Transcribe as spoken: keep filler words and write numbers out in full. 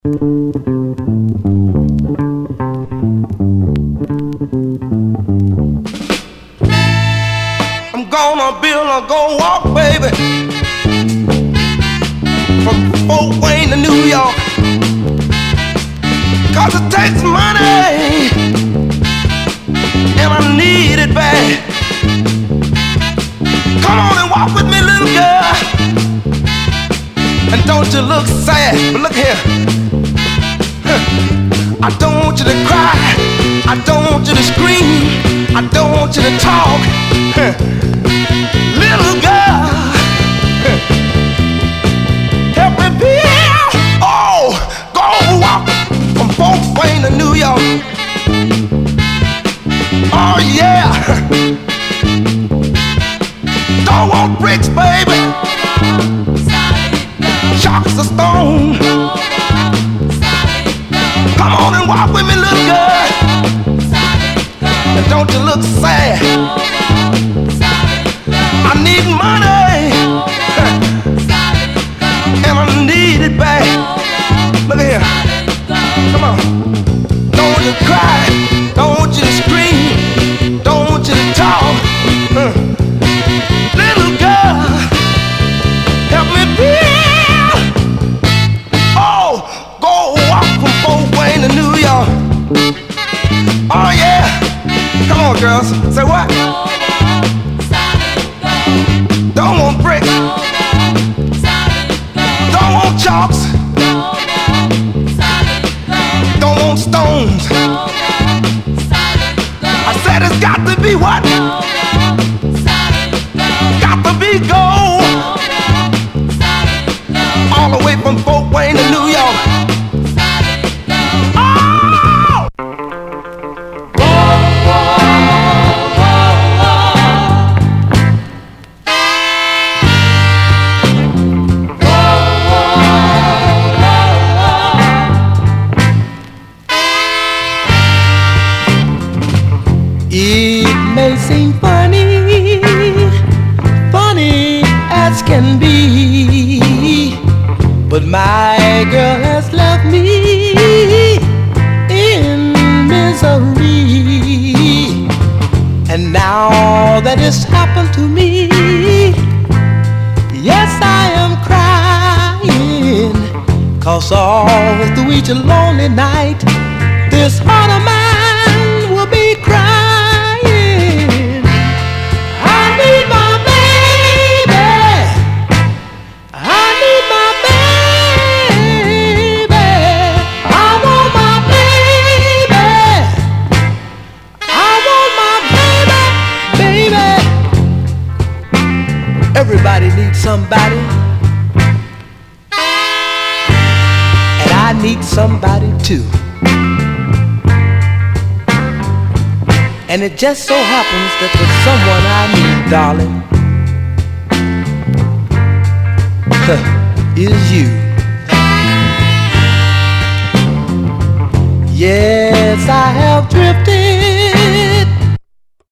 I'm gonna build, I'm gonna walk, baby, from Fort Wayne to New York. Cause it takes money, and I need it bad. Come on and walk with me, little girl, and don't you look sad, but look here. I don't want you to cry, I don't want you to scream, I don't want you to talk. Little girl, help me build. Oh, go walk from Fort Wayne to New York. Oh yeah. Don't want bricks, baby. Chalks or stone. Come on and walk with me, little girl. And don't you look sad. I need money, and I need it bad. Look here. Come on. Don't want you to cry. Don't want you to scream. Don't want you to talk. Uh. Little girl, help me build. Oh, go walk from Fort Wayne to New York. Oh yeah. Come on, girls. Say what? Don't want bricks. Don't want chalks. Don't want stones. I said it's got to be what? Got to be gold. All the way from Fort Wayne to New York. It may seem funny, funny as can be, but my girl has left me in misery. And now that it's happened to me, yes, I am crying, 'cause all through each lonely night, this heart of mine will be crying. Everybody needs somebody, and I need somebody too. And it just so happens that the someone I need, darling, is you. Yes, I have drifted